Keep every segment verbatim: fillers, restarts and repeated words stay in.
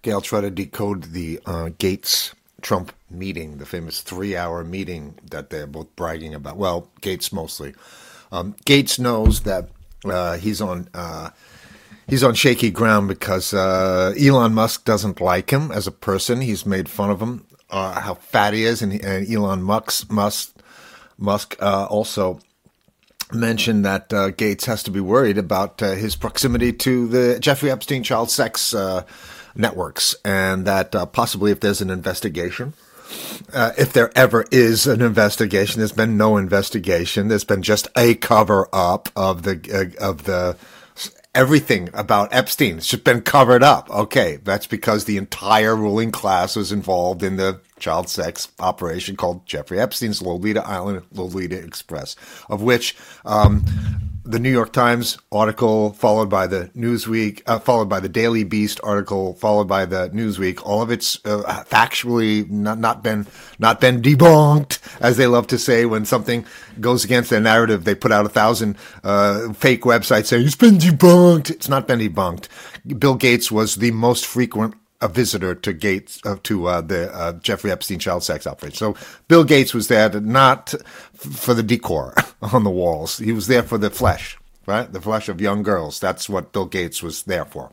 Okay, I'll try to decode the uh, Gates-Trump meeting, the famous three-hour meeting that they're both bragging about. Well, Gates mostly. Um, Gates knows that uh, he's on uh, he's on shaky ground because uh, Elon Musk doesn't like him as a person. He's made fun of him, uh, how fat he is, and, and Elon Musk Musk Musk uh, also mentioned that uh, Gates has to be worried about uh, his proximity to the Jeffrey Epstein child sex uh, networks, and that uh, possibly if there's an investigation, uh, if there ever is an investigation, there's been no investigation. There's been just a cover up of the uh, of the everything about Epstein. It's just been covered up. Okay, that's because the entire ruling class was involved in the child sex operation called Jeffrey Epstein's Lolita Island Lolita Express, of which um, the New York Times article, followed by the Newsweek, uh, followed by the Daily Beast article, followed by the Newsweek, all of it's uh, factually not, not been not been debunked, as they love to say when something goes against their narrative. They put out a thousand uh, fake websites saying it's been debunked. It's not been debunked. Bill Gates was the most frequent a visitor to Gates uh, to uh, the uh, Jeffrey Epstein child sex operation. So Bill Gates was there to, not for the decor on the walls. He was there for the flesh, right? The flesh of young girls. That's what Bill Gates was there for.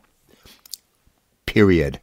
Period.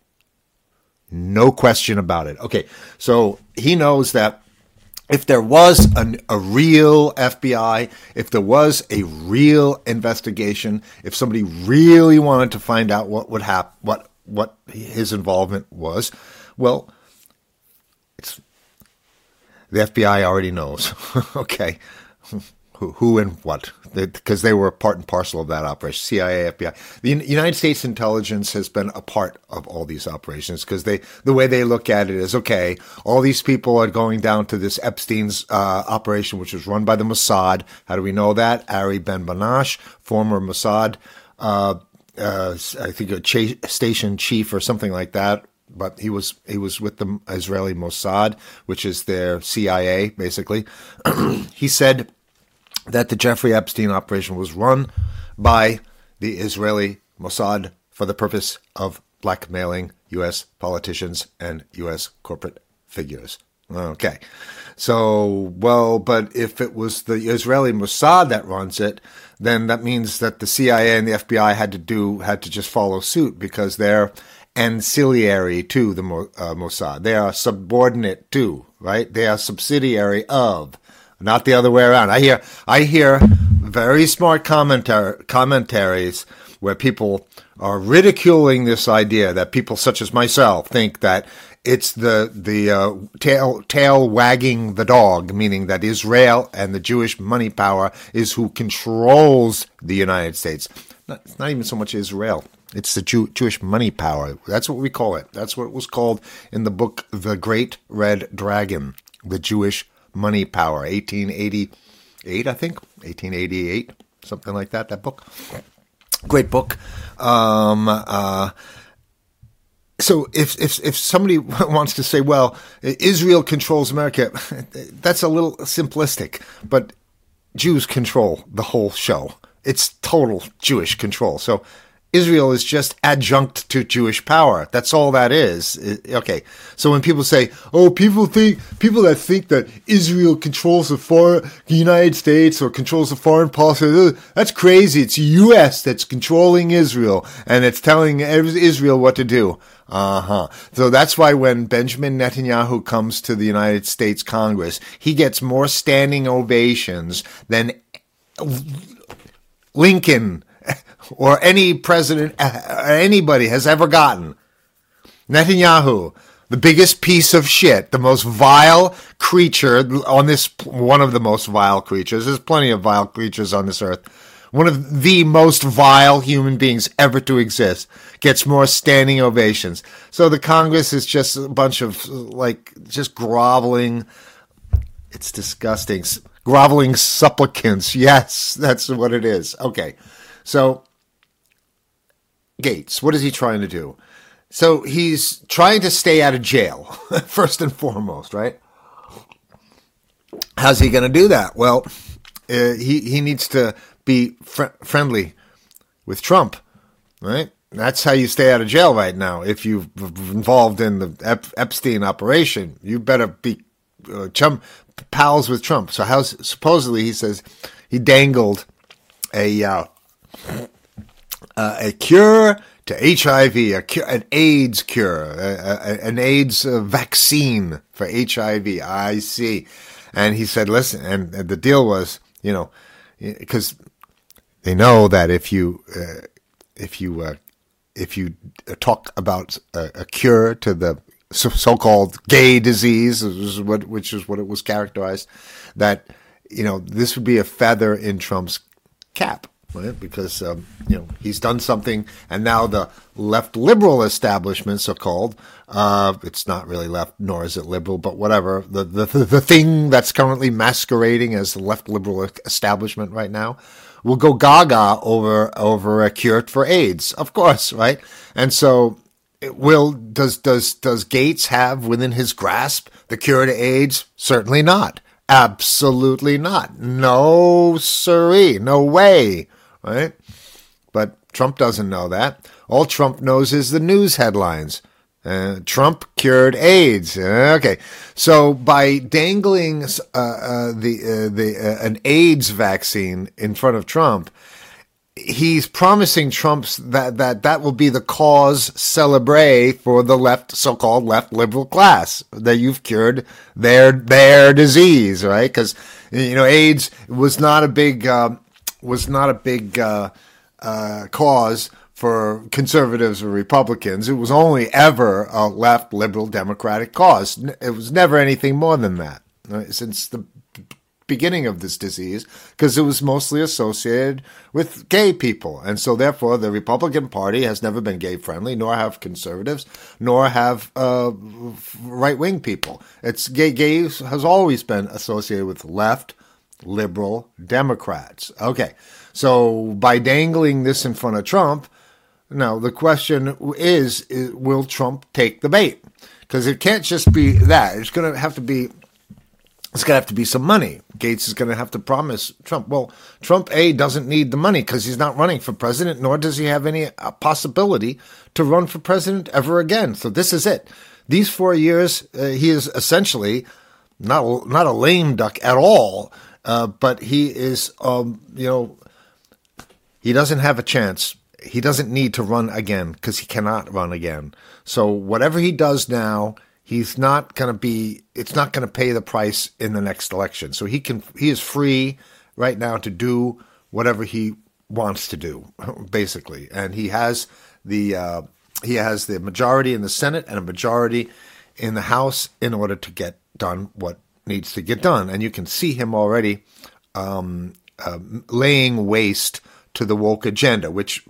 No question about it. Okay, so he knows that if there was an, a real F B I, if there was a real investigation, if somebody really wanted to find out what would happen, what what his involvement was, well, it's the F B I already knows. Okay, who, who and what, because they, they were part and parcel of that operation. C I A, F B I, the United States intelligence has been a part of all these operations because they, the way they look at it is, okay, all these people are going down to this Epstein's uh, operation, which was run by the Mossad. How do we know that? Ari Ben-Banash, former Mossad. Uh, Uh, I think a ch- station chief or something like that, but he was he was with the Israeli Mossad, which is their C I A, basically. He said that the Jeffrey Epstein operation was run by the Israeli Mossad for the purpose of blackmailing U S politicians and U S corporate figures. Okay. So, well, but if it was the Israeli Mossad that runs it, then that means that the C I A and the F B I had to do, had to just follow suit because they're ancillary to the uh, Mossad. They are subordinate to, right? They are subsidiary of, not the other way around. I hear, I hear very smart commentar- commentaries where people are ridiculing this idea that people such as myself think that it's the the uh, tail tail wagging the dog, meaning that Israel and the Jewish money power is who controls the United States. Not, it's not even so much Israel. It's the Jew, Jewish money power. That's what we call it. That's what it was called in the book The Great Red Dragon, the Jewish money power, eighteen eighty-eight, I think, eighteen eighty-eight, something like that, that book. Great book. Um, uh, so if, if, if somebody wants to say, well, Israel controls America, that's a little simplistic, but Jews control the whole show. It's total Jewish control. So Israel is just adjunct to Jewish power. That's all that is. Okay. So when people say, oh, people think, people that think that Israel controls the foreign, the United States or controls the foreign policy, that's crazy. It's the U S that's controlling Israel and it's telling Israel what to do. Uh-huh. So that's why when Benjamin Netanyahu comes to the United States Congress, he gets more standing ovations than Lincoln or any president, anybody has ever gotten. Netanyahu, the biggest piece of shit, the most vile creature on this, one of the most vile creatures. There's plenty of vile creatures on this earth. One of the most vile human beings ever to exist gets more standing ovations. So the Congress is just a bunch of, like, just groveling. It's disgusting. Groveling supplicants. Yes, that's what it is. Okay. So Gates, what is he trying to do? So he's trying to stay out of jail, first and foremost, right? How's he going to do that? Well, uh, he, he needs to be fr- friendly with Trump, right? That's how you stay out of jail right now. If you're involved in the Ep- Epstein operation, you better be uh, chum pals with Trump. So how's supposedly he says he dangled a uh, uh, a cure to H I V, a cure, an AIDS cure, a, a, an AIDS uh, vaccine for H I V. I see. And he said, listen, and, and the deal was, you know, because they know that if you uh, if you uh, if you talk about a, a cure to the so-called gay disease, which is what which is what it was characterized, that you know this would be a feather in Trump's cap. Right? Because um, you know he's done something, and now the left liberal establishment, so called, uh, it's not really left, nor is it liberal, but whatever. The, the the thing that's currently masquerading as the left liberal establishment right now will go gaga over over a cure for AIDS, of course, right? And so, it will does does does Gates have within his grasp the cure to AIDS? Certainly not. Absolutely not. No siree. No way. Right? But Trump doesn't know that. All Trump knows is the news headlines. Uh, Trump cured AIDS. Okay, so by dangling uh, uh, the uh, the uh, an AIDS vaccine in front of Trump, he's promising Trump's that that that will be the cause celebre for the left, so-called left liberal class, that you've cured their their disease, right? Because you know AIDS was not a big. Uh, was not a big uh, uh, cause for conservatives or Republicans. It was only ever a left, liberal, democratic cause. It was never anything more than that, right? Since the beginning of this disease, because it was mostly associated with gay people. And so therefore the Republican Party has never been gay friendly, nor have conservatives, nor have uh, right-wing people. It's gay, gay has always been associated with left, liberal Democrats. Okay, so by dangling this in front of Trump, now the question is, is will Trump take the bait? Because it can't just be that. It's going to have to be, it's going to have to be some money. Gates is going to have to promise Trump. Well, Trump, A, doesn't need the money because he's not running for president, nor does he have any uh, possibility to run for president ever again. So this is it. These four years, uh, he is essentially not, not a lame duck at all. Uh, but he is, um, you know, he doesn't have a chance. He doesn't need to run again because he cannot run again. So whatever he does now, he's not going to be, it's not going to pay the price in the next election. So he can, he is free right now to do whatever he wants to do, basically. And he has the, uh, he has the majority in the Senate and a majority in the House in order to get done what needs to get done. And you can see him already um, uh, laying waste to the woke agenda, which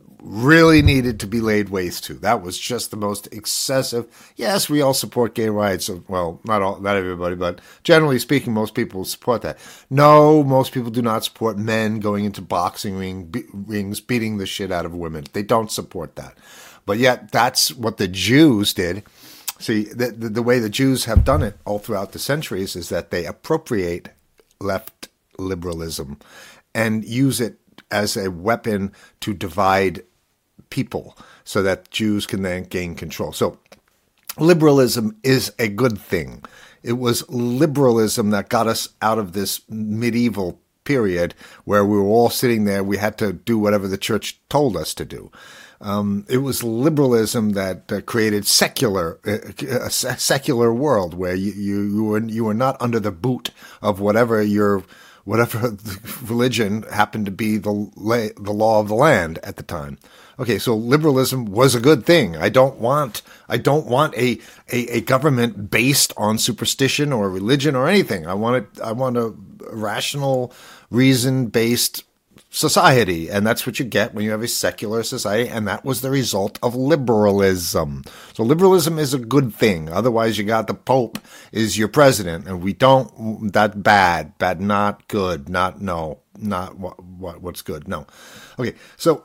really needed to be laid waste to. That was just the most excessive. Yes, we all support gay rights. Well, not all, not everybody, but generally speaking, most people support that. No, most people do not support men going into boxing ring, be, rings, beating the shit out of women. They don't support that. But yet, that's what the Jews did. See, the, the, the way the Jews have done it all throughout the centuries is that they appropriate left liberalism and use it as a weapon to divide people so that Jews can then gain control. So liberalism is a good thing. It was liberalism that got us out of this medieval period where we were all sitting there. We had to do whatever the church told us to do. Um, it was liberalism that uh, created secular, uh, a secular world where you, you, you were you were not under the boot of whatever your whatever religion happened to be the la- the law of the land at the time. Okay, so liberalism was a good thing. I don't want I don't want a, a, a government based on superstition or religion or anything. I want it. I want a rational, reason based society, and that's what you get when you have a secular society, and that was the result of liberalism. So liberalism is a good thing. Otherwise, you got the Pope is your president, and we don't, that bad, bad, not good, not, no, not what, what what's good, no. Okay, so,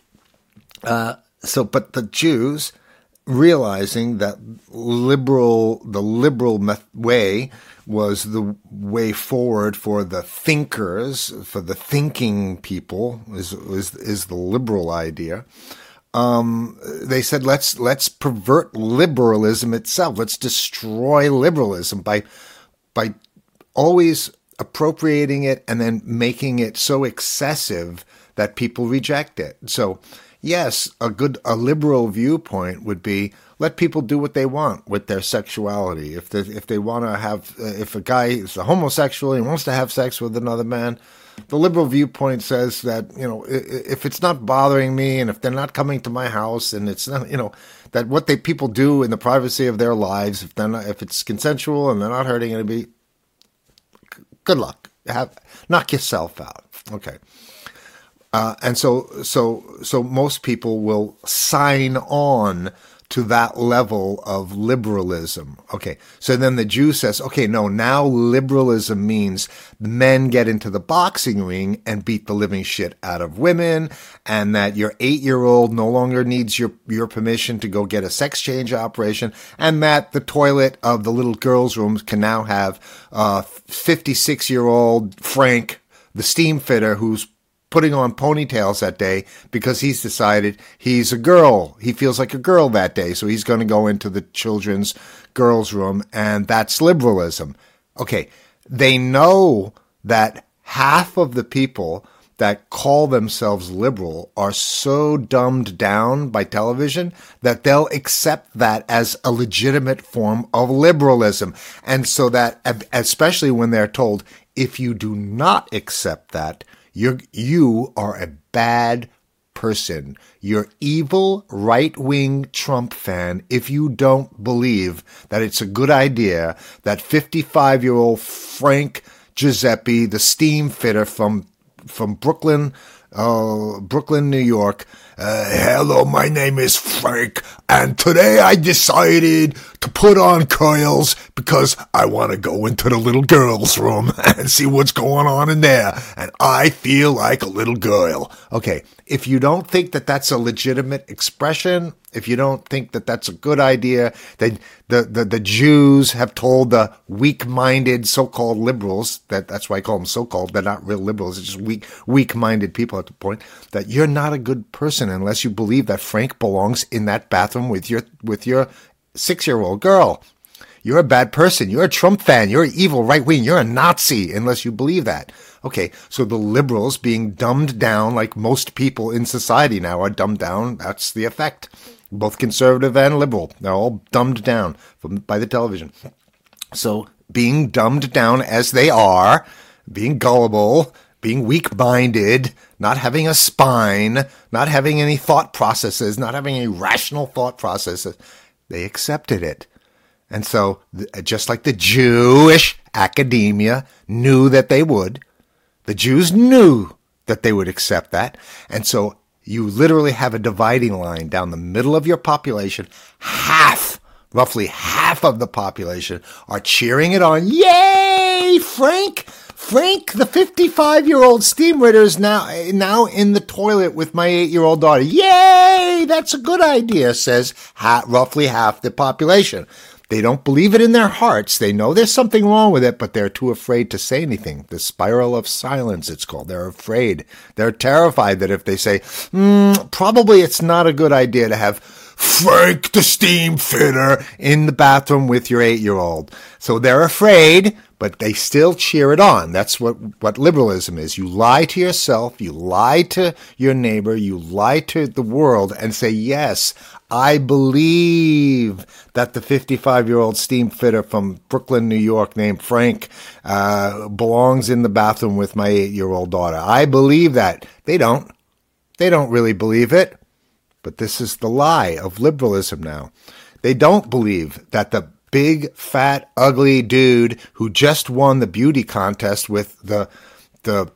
uh, so, but the Jews, realizing that liberal, the liberal meth- way was the way forward for the thinkers, for the thinking people, is is, is the liberal idea. um, they said, let's let's pervert liberalism itself. Let's destroy liberalism by by always appropriating it and then making it so excessive that people reject it. So, yes, a good a liberal viewpoint would be let people do what they want with their sexuality. If they if they want to have, uh, if a guy is a homosexual and wants to have sex with another man, the liberal viewpoint says that, you know, if it's not bothering me and if they're not coming to my house and it's not, you know, that what they people do in the privacy of their lives, if they're not, if it's consensual and they're not hurting anybody, good luck. Have knock yourself out. Okay. Uh, and so, so, so most people will sign on to that level of liberalism. Okay. So then the Jew says, okay, no, now liberalism means men get into the boxing ring and beat the living shit out of women, and that your eight-year-old no longer needs your, your permission to go get a sex change operation, and that the toilet of the little girls' rooms can now have uh fifty-six-year-old Frank, the steam fitter, who's putting on ponytails that day because he's decided he's a girl. He feels like a girl that day, so he's going to go into the children's girls' room, and that's liberalism. Okay, they know that half of the people that call themselves liberal are so dumbed down by television that they'll accept that as a legitimate form of liberalism. And so that, especially when they're told, if you do not accept that, You're, you are a bad person. You're evil right-wing Trump fan if you don't believe that it's a good idea that fifty-five-year-old Frank Giuseppe, the steam fitter from from Brooklyn, uh, Brooklyn, New York. Uh, hello, my name is Frank, and today I decided to put on coils because I want to go into the little girl's room and see what's going on in there, and I feel like a little girl. Okay, if you don't think that that's a legitimate expression, if you don't think that that's a good idea, then the, the, the Jews have told the weak-minded so-called liberals, that that's why I call them so-called, they're not real liberals, it's just weak, weak-minded people at the point, that you're not a good person unless you believe that Frank belongs in that bathroom with your with your six-year-old girl. You're a bad person. You're a Trump fan. You're evil right-wing. You're a Nazi unless you believe that. Okay, so the liberals being dumbed down like most people in society now are dumbed down, that's the effect. Both conservative and liberal. They're all dumbed down from, by the television. So being dumbed down as they are, being gullible, being weak-minded, not having a spine, not having any thought processes, not having any rational thought processes, they accepted it. And so, just like the Jewish academia knew that they would, the Jews knew that they would accept that. And so, you literally have a dividing line down the middle of your population. Half, roughly half of the population are cheering it on. Yay, Frank! Frank, the fifty-five-year-old steam fitter, is now, now in the toilet with my eight-year-old daughter. Yay! That's a good idea, says ha- roughly half the population. They don't believe it in their hearts. They know there's something wrong with it, but they're too afraid to say anything. The spiral of silence, it's called. They're afraid. They're terrified that if they say, mm, probably it's not a good idea to have Frank the steam fitter in the bathroom with your eight-year-old. So they're afraid, but they still cheer it on. That's what, what liberalism is. You lie to yourself, you lie to your neighbor, you lie to the world and say, yes, I believe that the fifty-five-year-old steam fitter from Brooklyn, New York named Frank uh, belongs in the bathroom with my eight-year-old daughter. I believe that. They don't. They don't really believe it. But this is the lie of liberalism now. They don't believe that the big, fat, ugly dude who just won the beauty contest with the the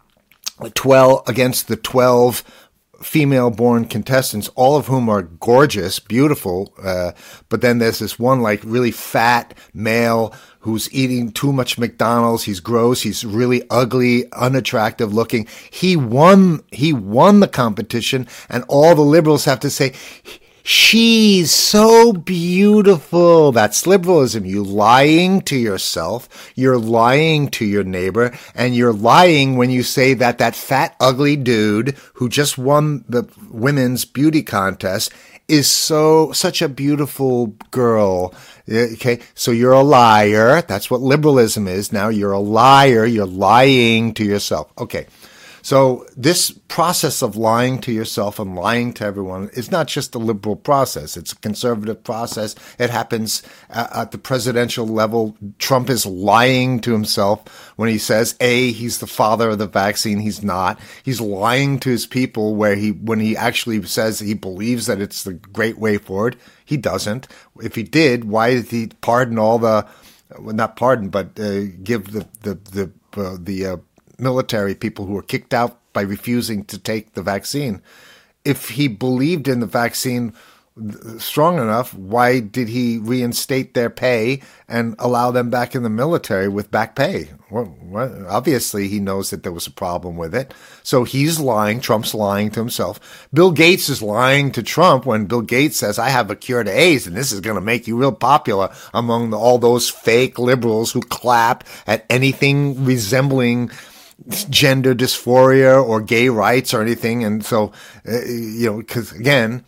twelve against the twelve female-born contestants, all of whom are gorgeous, beautiful, uh, but then there's this one like really fat male who's eating too much McDonald's. He's gross. He's really ugly, unattractive looking. He won. He won the competition, and all the liberals have to say, She's so beautiful. That's liberalism. You lying to yourself. You're lying to your neighbor. And you're lying when you say that that fat, ugly dude who just won the women's beauty contest is so, such a beautiful girl. Okay. So you're a liar. That's what liberalism is. Now you're a liar. You're lying to yourself. Okay. So this process of lying to yourself and lying to everyone is not just a liberal process. It's a conservative process. It happens at the presidential level. Trump is lying to himself when he says, A, he's the father of the vaccine. He's not. He's lying to his people where he, when he actually says he believes that it's the great way forward, he doesn't. If he did, why did he pardon all the, well, not pardon, but uh, give the, the, the, uh, the, uh, military people who were kicked out by refusing to take the vaccine? If he believed in the vaccine strong enough, why did he reinstate their pay and allow them back in the military with back pay? Well, well, obviously, he knows that there was a problem with it. So he's lying. Trump's lying to himself. Bill Gates is lying to Trump when Bill Gates says, I have a cure to AIDS, and this is going to make you real popular among the, all those fake liberals who clap at anything resembling gender dysphoria or gay rights or anything. And so, uh, you know, because again,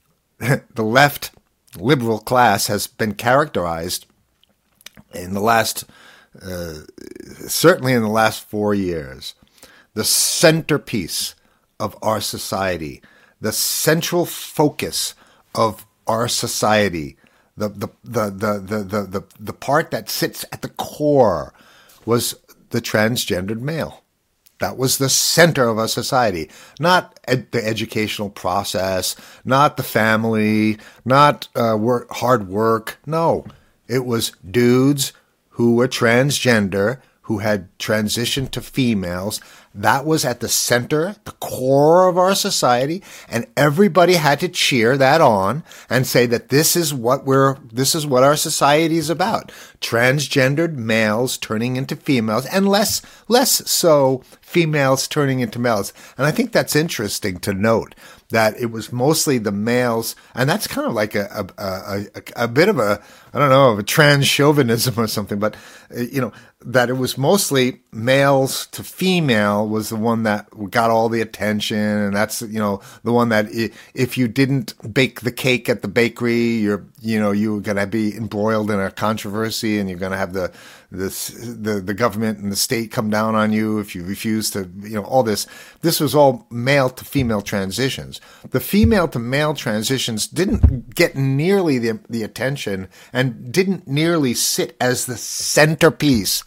the left liberal class has been characterized in the last, uh, certainly in the last four years, the centerpiece of our society, the central focus of our society, the, the, the, the, the, the, the, the part that sits at the core was the transgendered male. That was the center of our society, not ed- the educational process, not the family, not uh, work, hard work. No, it was dudes who were transgender, who had transitioned to females. That was at the center, the core of our society, and everybody had to cheer that on and say that this is what we're, this is what our society is about. Transgendered males turning into females, and less, less so females turning into males. And I think that's interesting to note that it was mostly the males, and that's kind of like a a, a, a, a bit of a, I don't know, of a trans chauvinism or something, but, you know, that it was mostly males to female was the one that got all the attention, and that's, you know, the one that if you didn't bake the cake at the bakery, you're, you know, you were going to be embroiled in a controversy, and you're going to have the, this, the, the government and the state come down on you if you refuse to, you know, all this. This was all male to female transitions. The female to male transitions didn't get nearly the, the attention and didn't nearly sit as the centerpiece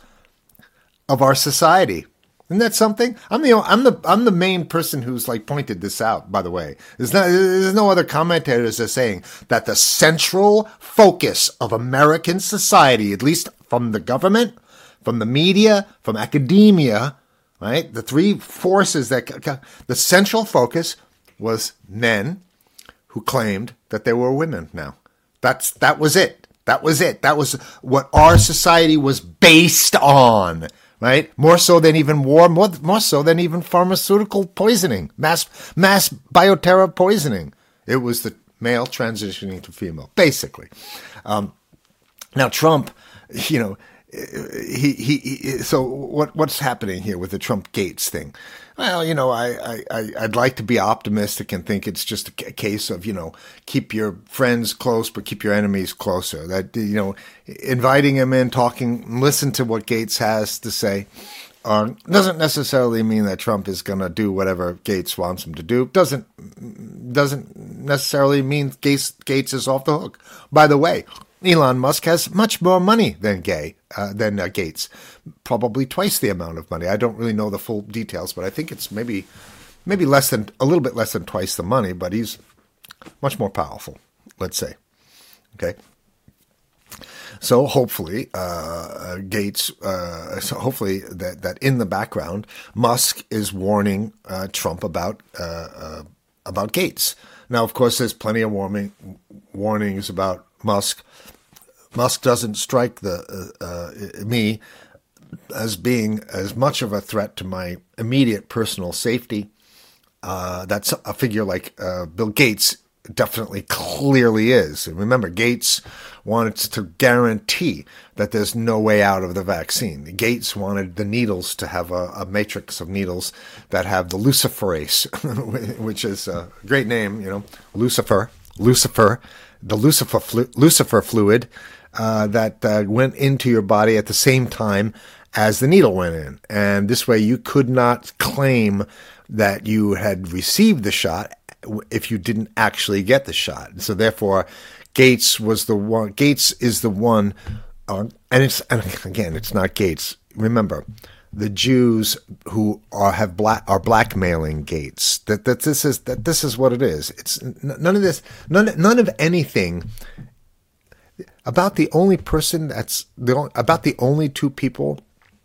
of our society. Isn't that something? I'm the I'm the I'm the main person who's like pointed this out. By the way, there's no there's no other commentators that are saying that the central focus of American society, at least from the government, from the media, from academia, right? The three forces that the central focus was men who claimed that they were women. Now, that's that was it. That was it. That was what our society was based on. Right? More so than even war, more, more so than even pharmaceutical poisoning, mass mass bioterror poisoning. It was the male transitioning to female, basically. Um, now, Trump, you know, he, he, he so what what's happening here with the Trump Gates thing? Well, you know, I, I, I'd like to be optimistic and think it's just a case of, you know, keep your friends close, but keep your enemies closer. That, you know, inviting him in, talking, listen to what Gates has to say, uh, doesn't necessarily mean that Trump is going to do whatever Gates wants him to do. Doesn't, doesn't necessarily mean Gates, Gates is off the hook. By the way, Elon Musk has much more money than Gay, uh, than uh, Gates, probably twice the amount of money. I don't really know the full details, but I think it's maybe, maybe less than a little bit less than twice the money. But he's much more powerful, let's say. Okay. So hopefully, uh, Gates. Uh, so hopefully that that in the background, Musk is warning uh, Trump about uh, uh, about Gates. Now, of course, there's plenty of warning warnings about Musk. Musk doesn't strike the uh, uh, me as being as much of a threat to my immediate personal safety. Uh, that's a figure like uh, Bill Gates definitely clearly is. And remember, Gates wanted to guarantee that there's no way out of the vaccine. Gates wanted the needles to have a, a matrix of needles that have the luciferase, which is a great name, you know, Lucifer, Lucifer, the Lucifer, flu- Lucifer fluid uh, that uh, went into your body at the same time as the needle went in. And this way you could not claim that you had received the shot if you didn't actually get the shot. So therefore, Gates was the one. Gates is the one, uh, and it's and again, it's not Gates. Remember, the Jews who are have black are blackmailing Gates. That that this is that this is what it is. It's none of this. None none of anything about the only person that's the about the only two people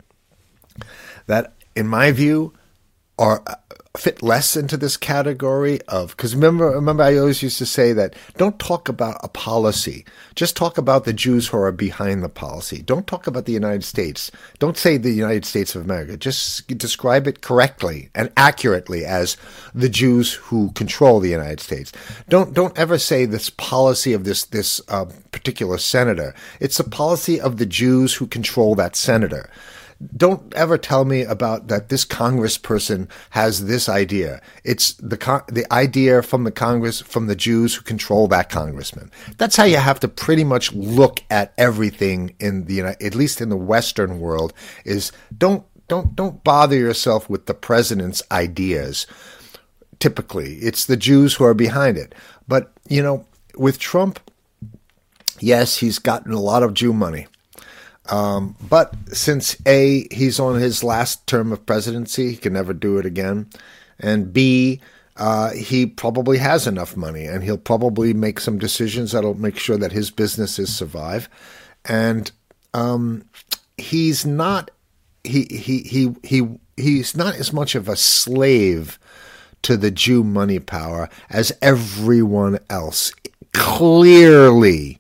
that, in my view, are fit less into this category of, because remember, remember I always used to say that don't talk about a policy, just talk about the Jews who are behind the policy. Don't talk about the United States. Don't say the United States of America. Just describe it correctly and accurately as the Jews who control the United States. Don't don't ever say this policy of this this uh, particular senator. It's the policy of the Jews who control that senator. Don't ever tell me about that this congressperson has this idea. It's the con- the idea from the Congress, from the Jews who control that congressman. That's how you have to pretty much look at everything in the, at least in the Western world, is don't, don't, don't bother yourself with the president's ideas. Typically, it's the Jews who are behind it. But, you know, with Trump, yes, he's gotten a lot of Jew money. Um, but since A, he's on his last term of presidency, he can never do it again, and B, uh, he probably has enough money, and he'll probably make some decisions that'll make sure that his businesses survive, and um, he's not he he he he he's not as much of a slave to the Jew money power as everyone else. Clearly,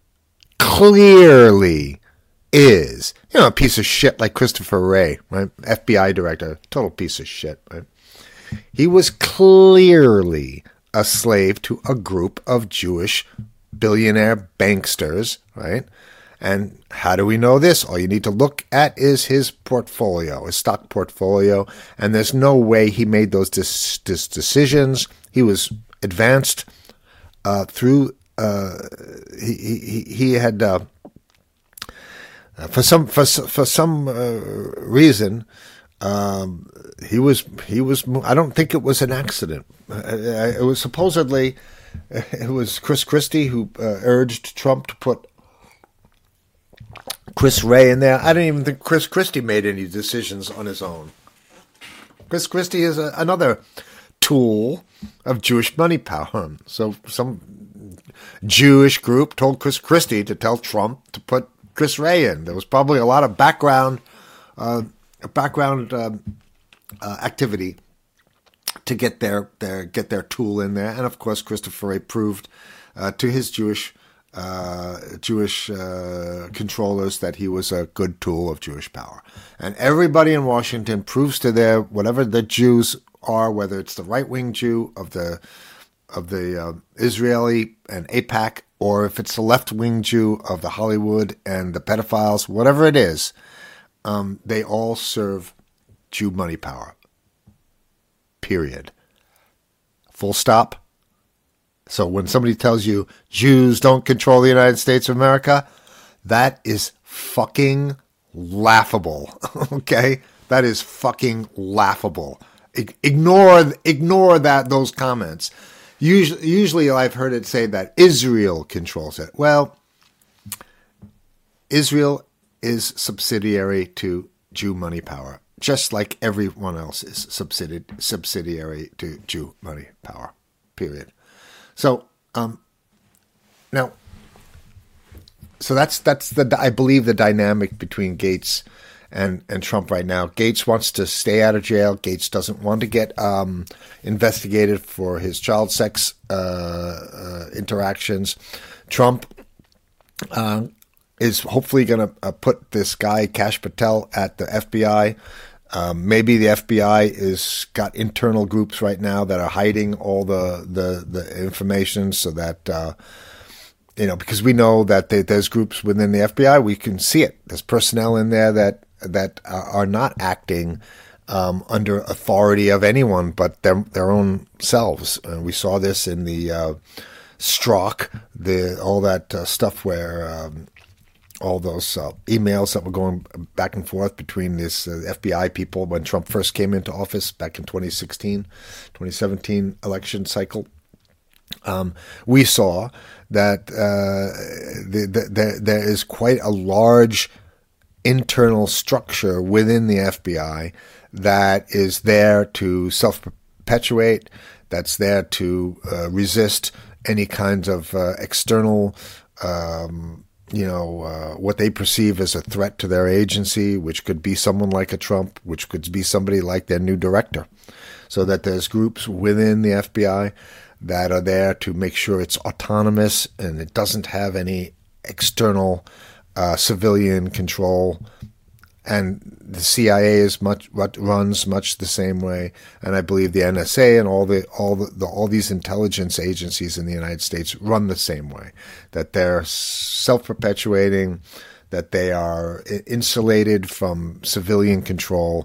clearly. Is, you know, a piece of shit like Christopher Wray, right? F B I director, total piece of shit, right? He was clearly a slave to a group of Jewish billionaire banksters, right? And how do we know this? All you need to look at is his portfolio, his stock portfolio, and there's no way he made those dis- dis- decisions. He was advanced uh, through, uh, he, he, he had... Uh, Uh, for some for for some uh, reason, um, he was he was. I don't think it was an accident. Uh, it was supposedly it was Chris Christie who uh, urged Trump to put Chris Wray in there. I don't even think Chris Christie made any decisions on his own. Chris Christie is a, another tool of Jewish money power. So some Jewish group told Chris Christie to tell Trump to put Chris Wray in. There was probably a lot of background, uh, background uh, uh, activity to get their, their get their tool in there, and of course, Christopher Wray proved uh, to his Jewish uh, Jewish uh, controllers that he was a good tool of Jewish power. And everybody in Washington proves to their whatever the Jews are, whether it's the right wing Jew of the of the uh, Israeli and AIPAC, or if it's the left-wing Jew of the Hollywood and the pedophiles, whatever it is, um, they all serve Jew money power. Period. Full stop. So when somebody tells you Jews don't control the United States of America, that is fucking laughable. Okay? That is fucking laughable. Ignore, ignore that, those comments. Usually, usually I've heard it say that Israel controls it. Well, Israel is subsidiary to Jew money power, just like everyone else is subsidi- subsidiary to Jew money power, period. So, um, now, so that's, that's the, I believe, the dynamic between Gates and, and Trump right now. Gates wants to stay out of jail. Gates doesn't want to get um, investigated for his child sex uh, uh, interactions. Trump uh, is hopefully going to uh, put this guy, Kash Patel, at the F B I Um, maybe the F B I is got internal groups right now that are hiding all the the, the information so that uh, you know, because we know that they, there's groups within the F B I. We can see it. There's personnel in there that that are not acting um, under authority of anyone but their their own selves. And we saw this in the uh, Strzok, the all that uh, stuff where. Um, all those uh, emails that were going back and forth between this uh, F B I people when Trump first came into office back in twenty sixteen, twenty seventeen election cycle. Um, we saw that uh, the, the, the, there is quite a large internal structure within the F B I that is there to self-perpetuate, that's there to uh, resist any kinds of uh, external um you know, uh, what they perceive as a threat to their agency, which could be someone like a Trump, which could be somebody like their new director. So that there's groups within the F B I that are there to make sure it's autonomous and it doesn't have any external uh, civilian control. And the C I A is much what runs much the same way, and I believe the N S A and all the all the, the all these intelligence agencies in the United States run the same way. That they're self-perpetuating, that they are insulated from civilian control,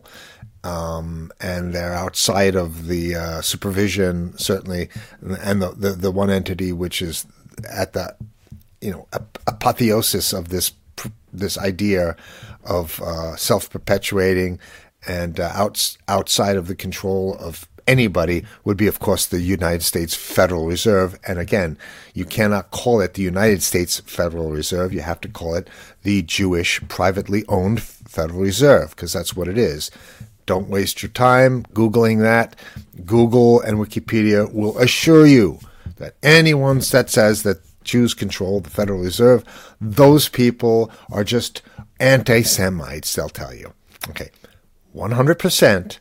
um, and they're outside of the uh, supervision certainly, and the, the the one entity which is at the you know apotheosis of this this idea of uh, self-perpetuating and uh, outs- outside of the control of anybody would be, of course, the United States Federal Reserve. And again, you cannot call it the United States Federal Reserve. You have to call it the Jewish privately owned Federal Reserve, because that's what it is. Don't waste your time Googling that. Google and Wikipedia will assure you that anyone that says that Jews control the Federal Reserve, those people are just anti-Semites, they'll tell you. Okay, one hundred percent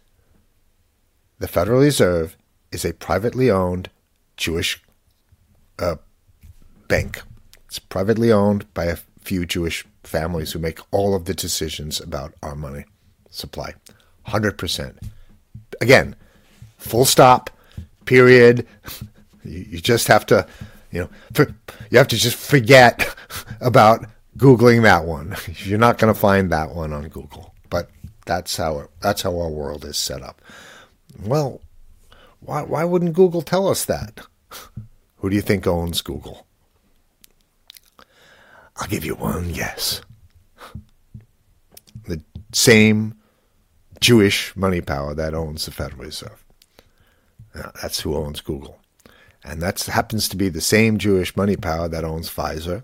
the Federal Reserve is a privately owned Jewish uh, bank. It's privately owned by a few Jewish families who make all of the decisions about our money supply. one hundred percent. Again, full stop, period. You, you just have to... You know, for, you have to just forget about Googling that one. You're not going to find that one on Google. But that's how it, that's how our world is set up. Well, why why wouldn't Google tell us that? Who do you think owns Google? I'll give you one guess. The same Jewish money power that owns the Federal Reserve. Now, that's who owns Google. And that happens to be the same Jewish money power that owns Pfizer,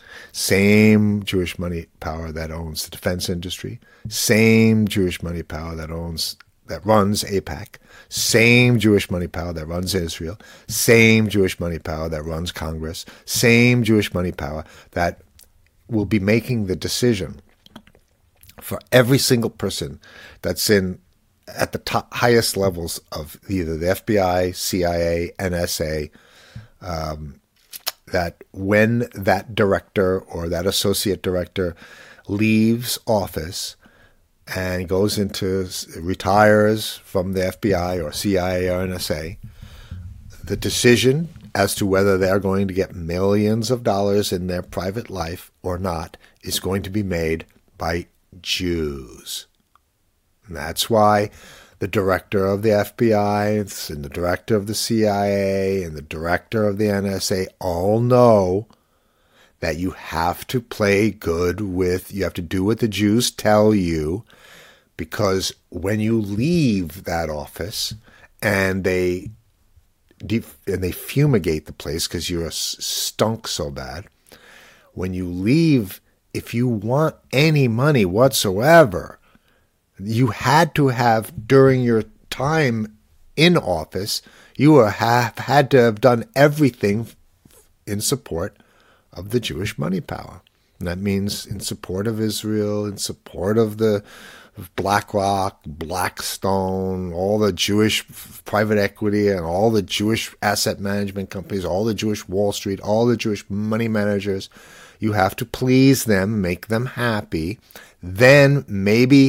same Jewish money power that owns the defense industry, same Jewish money power that owns that runs AIPAC, same Jewish money power that runs Israel, same Jewish money power that runs Congress, same Jewish money power that will be making the decision for every single person that's in at the top, highest levels of either the F B I, C I A, N S A, um, that when that director or that associate director leaves office and goes into, retires from the F B I or C I A or N S A, the decision as to whether they're going to get millions of dollars in their private life or not is going to be made by Jews. And that's why the director of the F B I and the director of the C I A and the director of the N S A all know that you have to play good with, you have to do what the Jews tell you, because when you leave that office and they and they fumigate the place because you're stunk so bad, when you leave, if you want any money whatsoever, you had to have, during your time in office, you have had to have done everything in support of the Jewish money power. And that means in support of Israel, in support of the of BlackRock, Blackstone, all the Jewish private equity and all the Jewish asset management companies, all the Jewish Wall Street, all the Jewish money managers. You have to please them, make them happy. Then maybe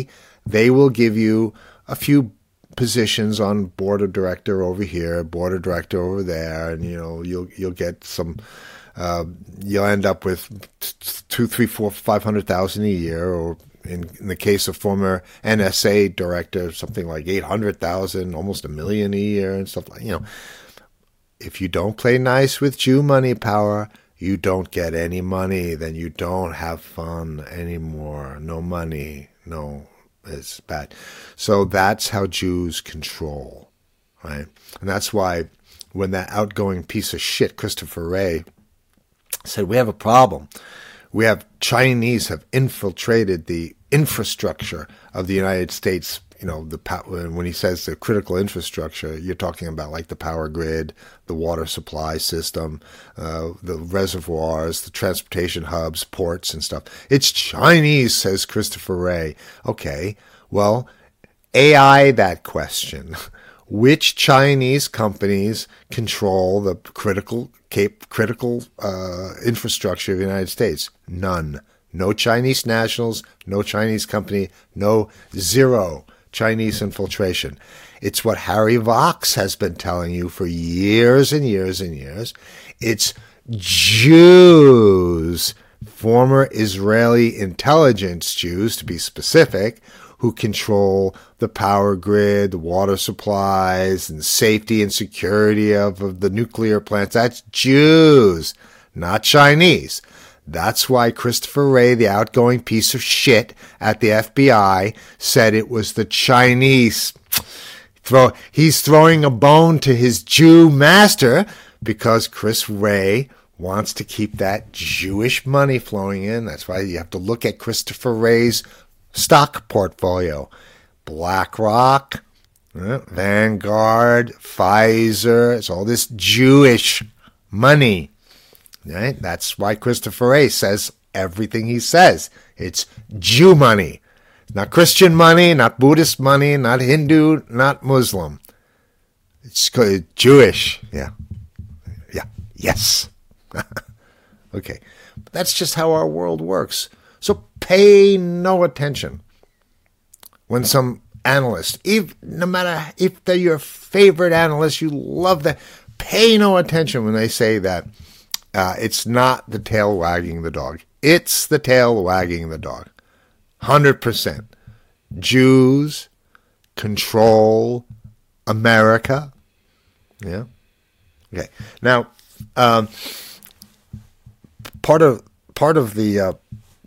they will give you a few positions on board of director over here, board of director over there, and you know you'll you'll get some. Uh, you'll end up with two, three, four, five hundred thousand a year, or in, in the case of former N S A director, something like eight hundred thousand, almost a million a year, and stuff like you know. If you don't play nice with Jew money power, you don't get any money. Then you don't have fun anymore. No money. No, it's bad. So that's how Jews control, right? And that's why when that outgoing piece of shit, Christopher Wray, said, we have a problem. We have Chinese have infiltrated the infrastructure of the United States. You know, the when he says the critical infrastructure, you're talking about like the power grid, the water supply system, uh, the reservoirs, the transportation hubs, ports and stuff. It's Chinese, says Christopher Wray. Okay, well, A I that question. Which Chinese companies control the critical cap- critical uh, infrastructure of the United States? None. No Chinese nationals, no Chinese company, no zero Chinese infiltration. It's what Harry Vox has been telling you for years and years and years. It's Jews, former Israeli intelligence Jews, to be specific, who control the power grid, the water supplies, and safety and security of, of the nuclear plants. That's Jews, not Chinese. That's why Christopher Wray, the outgoing piece of shit at the F B I, said it was the Chinese. Throw, he's throwing a bone to his Jew master because Chris Wray wants to keep that Jewish money flowing in. That's why you have to look at Christopher Wray's stock portfolio. BlackRock, Vanguard, Pfizer, it's all this Jewish money. Right? That's why Christopher Wray says everything he says. It's Jew money. Not Christian money, not Buddhist money, not Hindu, not Muslim. It's Jewish. Yeah. Yeah. Yes. Okay. But that's just how our world works. So pay no attention when some analyst, if, no matter if they're your favorite analyst, you love that, pay no attention when they say that uh, it's not the tail wagging the dog. It's the tail wagging the dog. one hundred percent. Jews control America. Yeah. Okay. Now, um, part of part of the uh,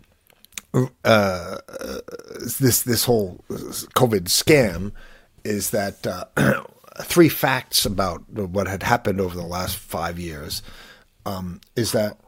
uh, this this whole COVID scam is that uh, three facts about what had happened over the last five years um, is that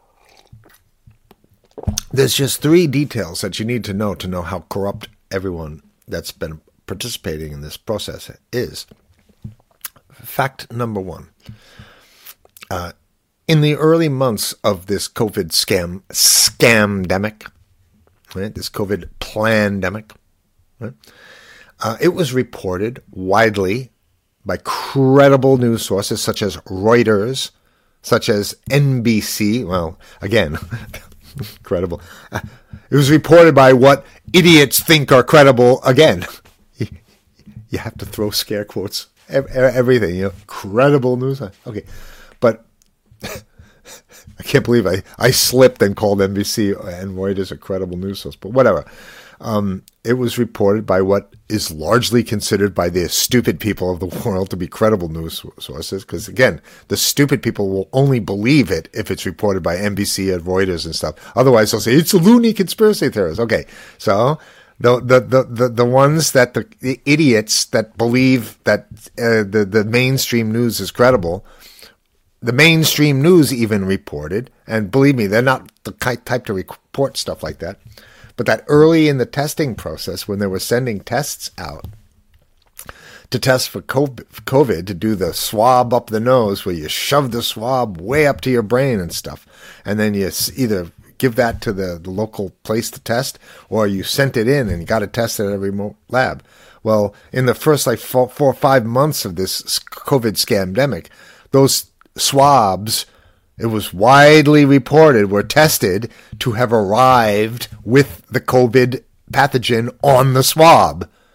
there's just three details that you need to know to know how corrupt everyone that's been participating in this process is. Fact number one. Uh, in the early months of this COVID scam, scamdemic, right, this COVID plandemic, right, uh, it was reported widely by credible news sources such as Reuters, such as N B C, well, again, credible. Uh, it was reported by what idiots think are credible, again. You have to throw scare quotes, everything, you know, credible news. Okay, but I can't believe I, I slipped and called N B C and Reuters a credible news source, but whatever. Um, it was reported by what is largely considered by the stupid people of the world to be credible news sources, because, again, the stupid people will only believe it if it's reported by N B C and Reuters and stuff. Otherwise, they'll say, it's a loony conspiracy theorist. Okay, so the the the the, the ones that the, the idiots that believe that uh, the, the mainstream news is credible, the mainstream news even reported, and believe me, they're not the type to report stuff like that, but that early in the testing process, when they were sending tests out to test for COVID, to do the swab up the nose, where you shove the swab way up to your brain and stuff, and then you either give that to the, the local place to test, or you sent it in and got it tested at a remote lab. Well, in the first like four, four or five months of this COVID scamdemic, those swabs, it was widely reported, were tested to have arrived with the COVID pathogen on the swab.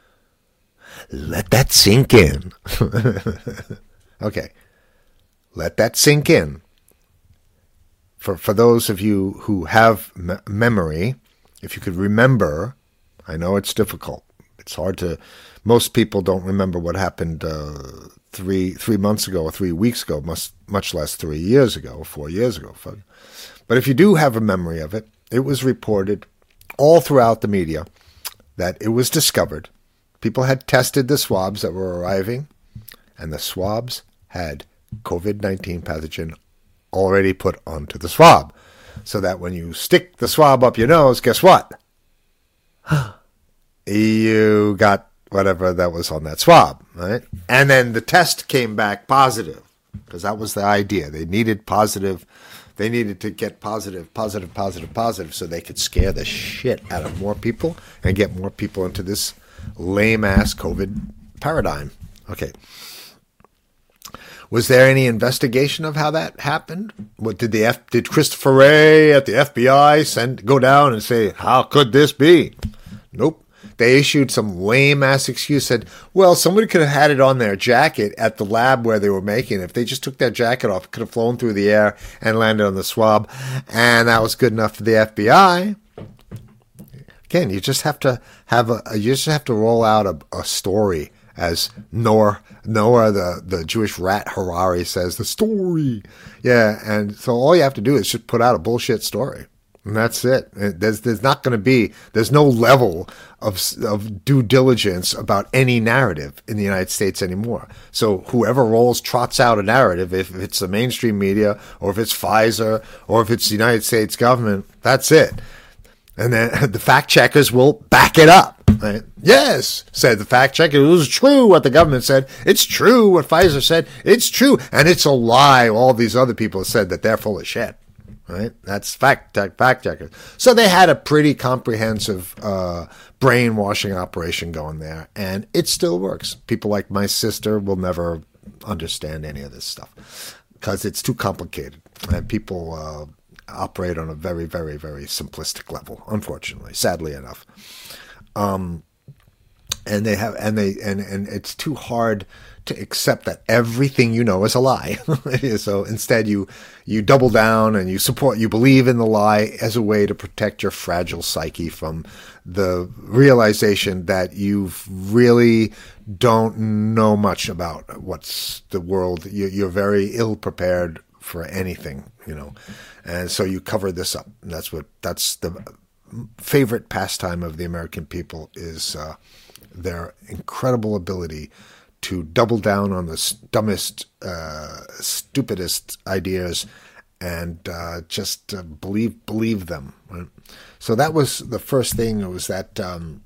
Let that sink in. Okay. Let that sink in. For for those of you who have me- memory, if you could remember, I know it's difficult. It's hard to, most people don't remember what happened uh, three three months ago or three weeks ago, much, much less three years ago or four years ago. But if you do have a memory of it, it was reported all throughout the media that it was discovered. People had tested the swabs that were arriving, and the swabs had COVID nineteen pathogen already put onto the swab. So that when you stick the swab up your nose, guess what? You got whatever that was on that swab, right? And then the test came back positive, because that was the idea. They needed positive, they needed to get positive, positive, positive, positive, so they could scare the shit out of more people and get more people into this lame-ass COVID paradigm. Okay. Was there any investigation of how that happened? What did the F, did Christopher Wray at the F B I send go down and say, how could this be? Nope. They issued some lame-ass excuse, said, well, somebody could have had it on their jacket at the lab where they were making it. If they just took their jacket off, it could have flown through the air and landed on the swab, and that was good enough for the F B I. Again, you just have to have a, you just have to roll out a, a story, as Noah, Noah, the, the Jewish rat Harari says, the story. Yeah, and so all you have to do is just put out a bullshit story. And that's it. There's there's not going to be, there's no level of of due diligence about any narrative in the United States anymore. So whoever rolls, trots out a narrative, if it's the mainstream media, or if it's Pfizer, or if it's the United States government, that's it. And then the fact checkers will back it up. Right? Yes, said the fact checker. It was true what the government said. It's true what Pfizer said. It's true. And it's a lie. All these other people said that they're full of shit. Right? That's fact fact checkers. So they had a pretty comprehensive uh, brainwashing operation going there. And it still works. People like my sister will never understand any of this stuff because it's too complicated. And people uh, operate on a very, very, very simplistic level, unfortunately, sadly enough. Um, and they have, and they, and, and it's too hard to accept that everything you know is a lie. So instead you, you double down and you support, you believe in the lie as a way to protect your fragile psyche from the realization that you really don't know much about what's the world. You, you're very ill prepared for anything, you know, and so you cover this up. And that's what, that's the favorite pastime of the American people is uh, their incredible ability to double down on the dumbest, uh, stupidest ideas and uh, just uh, believe believe them. Right? So that was the first thing. It was that um,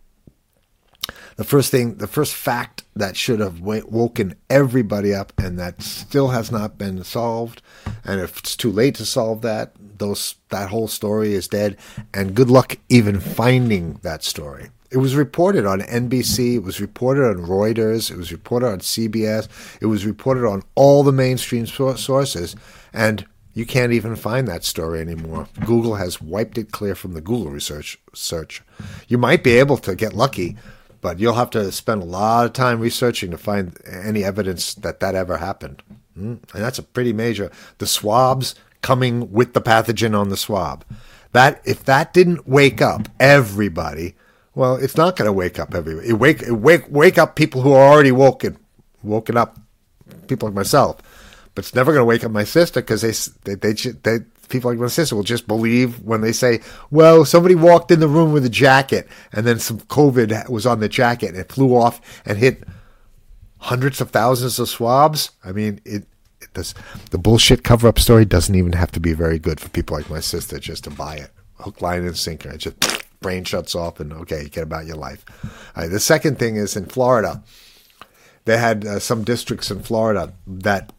the first thing, the first fact that should have w- woken everybody up, and that still has not been solved. And if it's too late to solve that, those that whole story is dead. And good luck even finding that story. It was reported on N B C. It was reported on Reuters. It was reported on C B S. It was reported on all the mainstream sources. And you can't even find that story anymore. Google has wiped it clear from the Google research search. You might be able to get lucky, but you'll have to spend a lot of time researching to find any evidence that that ever happened. And that's a pretty major. The swabs coming with the pathogen on the swab. That if that didn't wake up everybody, well, it's not going to wake up everybody. It wake it wake wake up people who are already woken, woken up, people like myself. But it's never going to wake up my sister because they, they they they people like my sister will just believe when they say, well, somebody walked in the room with a jacket and then some COVID was on the jacket and it flew off and hit hundreds of thousands of swabs. I mean, it, it does, the bullshit cover-up story doesn't even have to be very good for people like my sister just to buy it. Hook, line, and sinker. It just brain shuts off and, okay, you get about your life. All right, the second thing is in Florida. They had uh, some districts in Florida that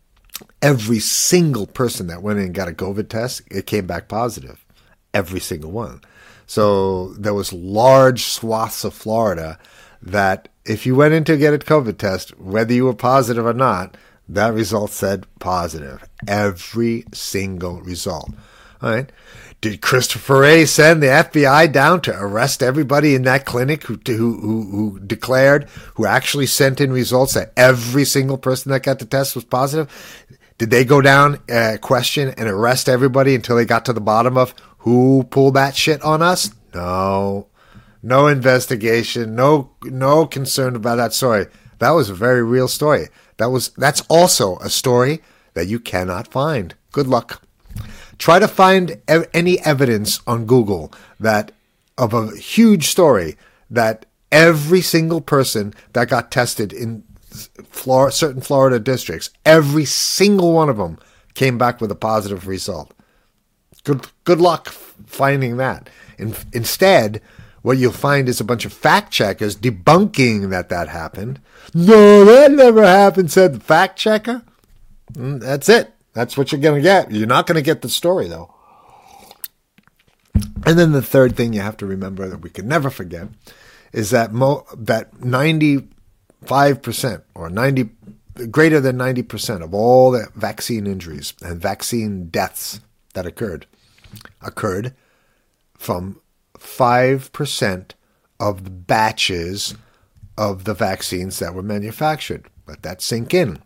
every single person that went in and got a COVID test, it came back positive. Every single one. So there was large swaths of Florida that if you went in to get a COVID test, whether you were positive or not, that result said positive. Every single result. All right. Did Christopher Wray send the F B I down to arrest everybody in that clinic who, who, who, who declared, who actually sent in results that every single person that got the test was positive? Did they go down, uh, question, and arrest everybody until they got to the bottom of who pulled that shit on us? No. No investigation. No, no concern about that story. That was a very real story. That was, that's also a story that you cannot find. Good luck. Try to find ev- any evidence on Google that of a huge story that every single person that got tested in Florida, certain Florida districts, every single one of them came back with a positive result. Good, good luck finding that. In, instead, what you'll find is a bunch of fact checkers debunking that that happened. No, that never happened, said the fact checker. Mm, that's it. That's what you're going to get. You're not going to get the story, though. And then the third thing you have to remember that we can never forget is that mo- that ninety-five percent or ninety greater than ninety percent of all the vaccine injuries and vaccine deaths that occurred occurred from five percent of the batches of the vaccines that were manufactured. Let that sink in.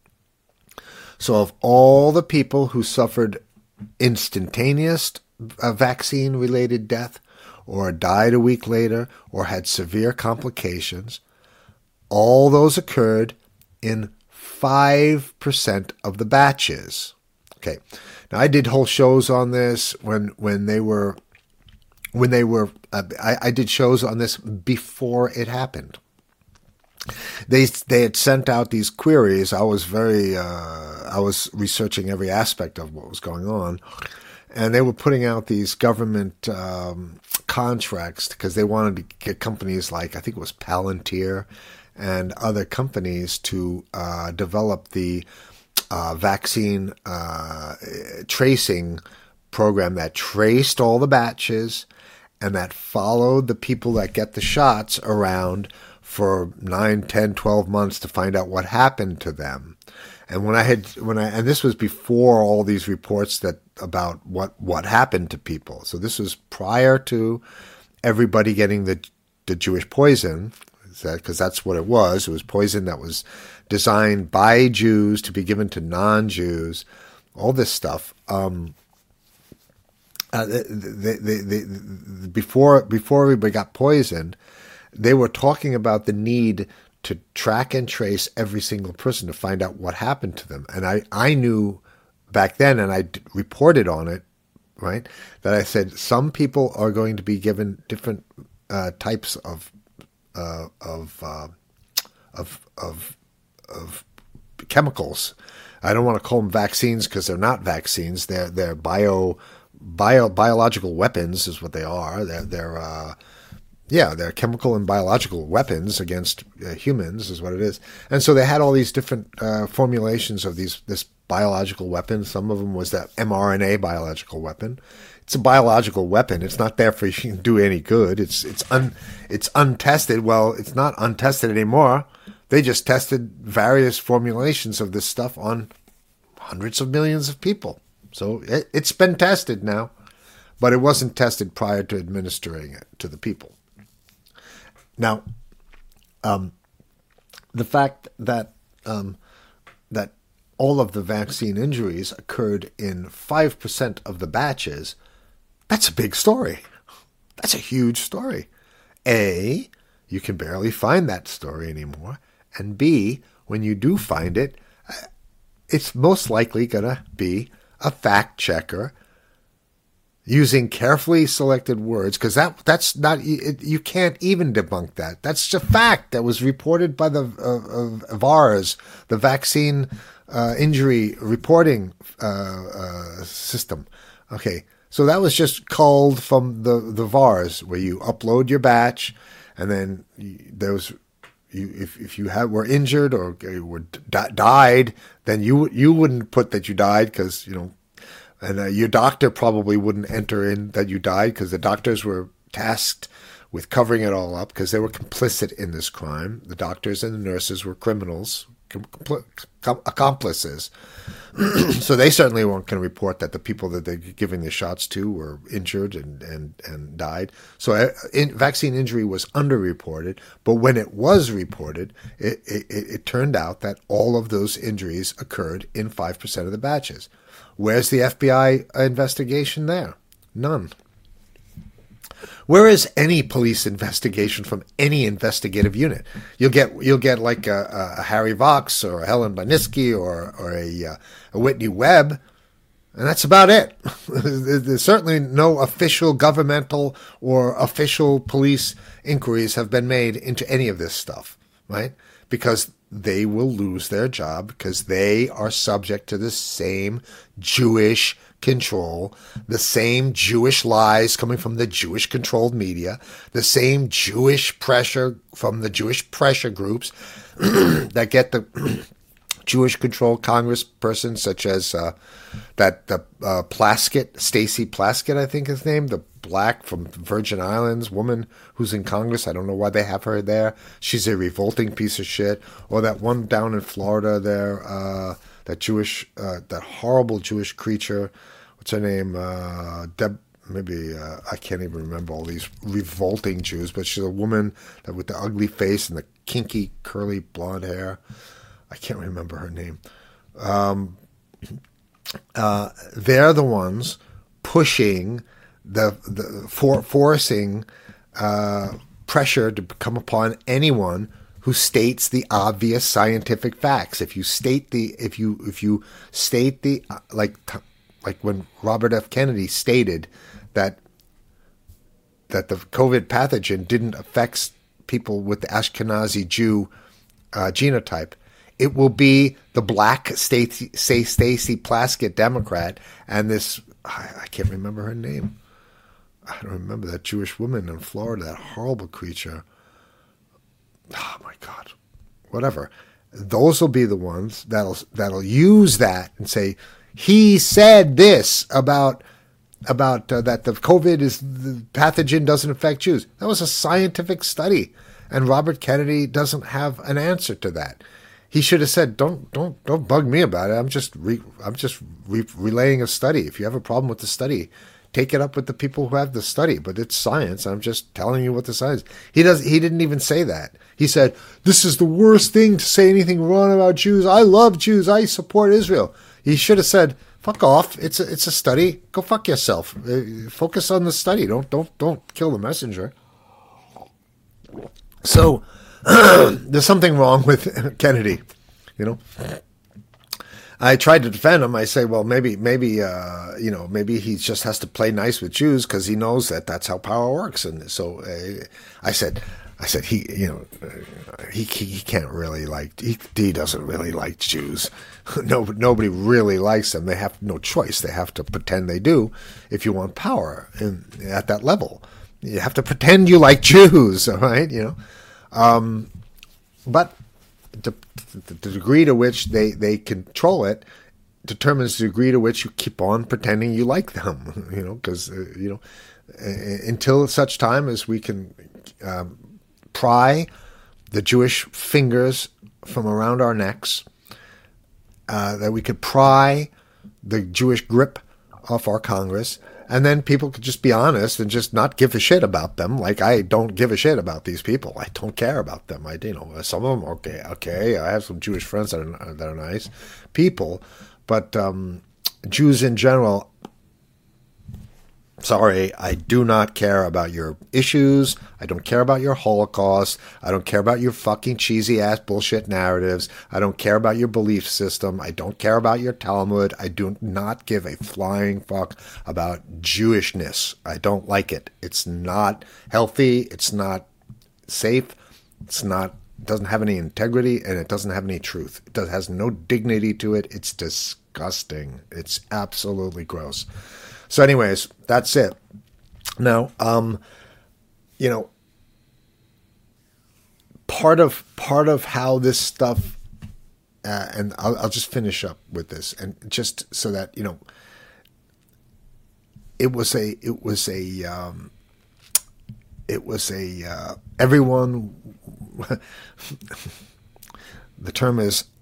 So of all the people who suffered instantaneous uh, vaccine-related death or died a week later or had severe complications, all those occurred in five percent of the batches. Okay. Now, I did whole shows on this when when they were, when they were uh, I, I did shows on this before it happened. They they had sent out these queries. I was very uh, I was researching every aspect of what was going on, and they were putting out these government um, contracts because they wanted to get companies like I think it was Palantir and other companies to uh, develop the uh, vaccine uh, tracing program that traced all the batches and that followed the people that get the shots around for nine, ten, twelve months to find out what happened to them. And when I had, when I, and this was before all these reports that about what, what happened to people. So this was prior to everybody getting the, the Jewish poison, because that's what it was. It was poison that was designed by Jews to be given to non-Jews, all this stuff. Um, uh, they, they, they, they, before, before everybody got poisoned, they were talking about the need to track and trace every single person to find out what happened to them. And I, I knew back then, and I d- reported on it, right, that I said some people are going to be given different uh, types of uh, of, uh, of of of chemicals. I don't want to call them vaccines because they're not vaccines. They're they're bio bio biological weapons is what they are. They're they're uh, Yeah, they're chemical and biological weapons against uh, humans is what it is. And so they had all these different uh, formulations of these this biological weapon. Some of them was that mRNA biological weapon. It's a biological weapon. It's not there for you to do any good. It's it's un it's untested. Well, it's not untested anymore. They just tested various formulations of this stuff on hundreds of millions of people. So it, it's been tested now, but it wasn't tested prior to administering it to the people. Now, um, the fact that um, that all of the vaccine injuries occurred in five percent of the batches, that's a big story. That's a huge story. A, you can barely find that story anymore. And B, when you do find it, it's most likely going to be a fact checker using carefully selected words, because that that's not it, you can't even debunk that. That's a fact that was reported by the uh, uh, VAERS, the Vaccine uh, Injury Reporting uh, uh, System. Okay, so that was just culled from the the VAERS, where you upload your batch, and then there was you if if you had were injured or were d- died, then you you wouldn't put that you died because you know. And uh, your doctor probably wouldn't enter in that you died because the doctors were tasked with covering it all up because they were complicit in this crime. The doctors and the nurses were criminals accomplices. So they certainly weren't going to report that the people that they're giving the shots to were injured and, and, and died. So uh, in, vaccine injury was underreported. But when it was reported, it, it, it turned out that all of those injuries occurred in five percent of the batches. Where's the F B I investigation there? None. Where is any police investigation from any investigative unit? You'll get you'll get like a, a Harry Vox or a Helen Banisky or or a, a Whitney Webb, and that's about it. There's certainly no official governmental or official police inquiries have been made into any of this stuff, right? Because they will lose their job because they are subject to the same Jewish control, the same Jewish lies coming from the Jewish-controlled media, the same Jewish pressure from the Jewish pressure groups that get the Jewish-controlled congressperson, such as uh, that the uh, Plaskett, Stacey Plaskett, I think his name, the black from Virgin Islands woman who's in Congress. I don't know why they have her there. She's a revolting piece of shit. Or that one down in Florida there, uh, that Jewish, uh, that horrible Jewish creature. What's her name? Uh, Deb. Maybe uh, I can't even remember all these revolting Jews, but she's a woman that with the ugly face and the kinky curly blonde hair. I can't remember her name. Um, uh, they're the ones pushing the the for, forcing uh, pressure to come upon anyone who states the obvious scientific facts. If you state the if you if you state the uh, like like when Robert F. Kennedy stated that that the COVID pathogen didn't affect people with the Ashkenazi Jew uh, genotype. It will be the black Stacey, say Stacey Plaskett Democrat and this, I, I can't remember her name. I don't remember that Jewish woman in Florida, that horrible creature. Oh my God. Whatever. Those will be the ones that'll that'll use that and say, he said this about about uh, that the COVID is the pathogen doesn't affect Jews. That was a scientific study, and Robert Kennedy doesn't have an answer to that. He should have said, "Don't, don't, don't bug me about it. I'm just, re- I'm just re- relaying a study. If you have a problem with the study, take it up with the people who have the study. But it's science. I'm just telling you what the science." He does. He didn't even say that. He said, "This is the worst thing to say anything wrong about Jews. I love Jews. I support Israel." He should have said, "Fuck off. It's a, it's a study. Go fuck yourself. Uh, focus on the study. Don't, don't, don't kill the messenger." So. There's something wrong with Kennedy, you know. I tried to defend him. I say, well, maybe, maybe, uh, you know, maybe he just has to play nice with Jews because he knows that that's how power works. And so uh, I said, I said he, you know, uh, he he can't really like he, he doesn't really like Jews. No, nobody really likes them. They have no choice. They have to pretend they do. If you want power in, at that level, you have to pretend you like Jews. All right, you know. Um, but the, the, the degree to which they, they control it determines the degree to which you keep on pretending you like them, you know, because, uh, you know, uh, until such time as we can um, pry the Jewish fingers from around our necks, uh, that we could pry the Jewish grip off our Congress, and then people could just be honest and just not give a shit about them. Like, I don't give a shit about these people. I don't care about them. I, you know, some of them, okay, okay. I have some Jewish friends that are, that are nice people, but um, Jews in general, sorry, I do not care about your issues. I don't care about your Holocaust. I don't care about your fucking cheesy ass bullshit narratives. I don't care about your belief system. I don't care about your Talmud. I do not give a flying fuck about Jewishness. I don't like it. It's not healthy. It's not safe. It's not, it doesn't have any integrity, and it doesn't have any truth. It does, has no dignity to it. It's disgusting. It's absolutely gross. So anyways, that's it. Now, um, you know, part of part of how this stuff, uh, and I'll, I'll just finish up with this, and just so that, you know, it was a, it was a, um, it was a, uh, everyone, the term is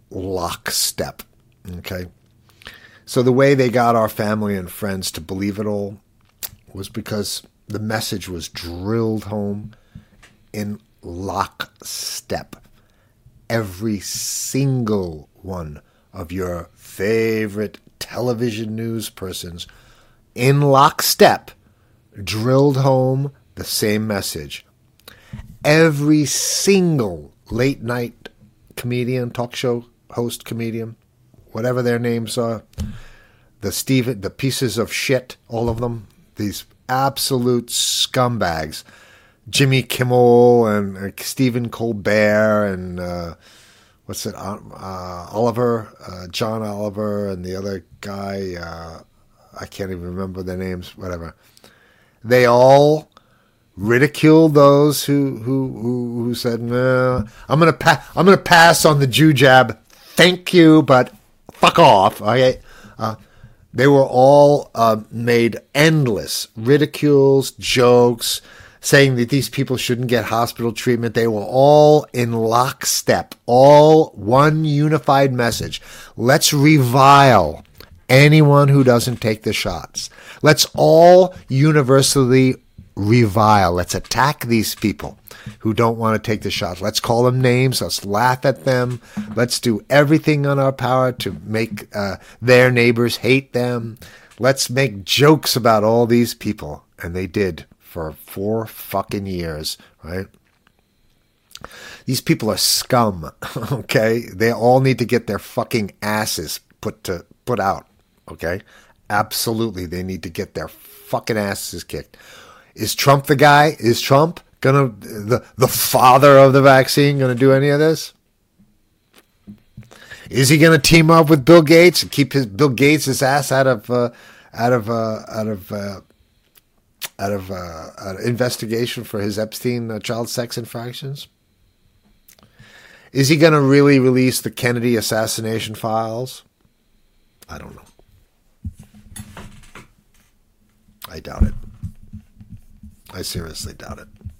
lockstep. Okay? So the way they got our family and friends to believe it all was because the message was drilled home in lockstep. Every single one of your favorite television news persons in lockstep drilled home the same message. Every single late night comedian, talk show host comedian, whatever their names are, the Steven, the pieces of shit, all of them, these absolute scumbags, Jimmy Kimmel and uh, Stephen Colbert and uh, what's it, uh, uh, Oliver, uh, John Oliver, and the other guy, uh, I can't even remember their names, whatever. They all ridiculed those who who who, who said, "No, I'm gonna pa- I'm gonna pass on the Jew jab. Thank you, but fuck off." Okay, uh, they were all uh, made endless ridicules, jokes, saying that these people shouldn't get hospital treatment. They were all in lockstep, all one unified message. Let's revile anyone who doesn't take the shots. Let's all universally revile. Let's attack these people who don't want to take the shots. Let's call them names. Let's laugh at them. Let's do everything in our power to make uh, their neighbors hate them. Let's make jokes about all these people. And they did for four fucking years, right? These people are scum, okay? They all need to get their fucking asses put to put out, okay? Absolutely, they need to get their fucking asses kicked. Is Trump the guy? Is Trump gonna the the father of the vaccine gonna do any of this? Is he gonna team up with Bill Gates and keep his Bill Gates' ass out of uh, out of uh, out of uh, out of uh, uh, investigation for his Epstein uh, child sex infractions? Is he gonna really release the Kennedy assassination files? I don't know. I doubt it. I seriously doubt it.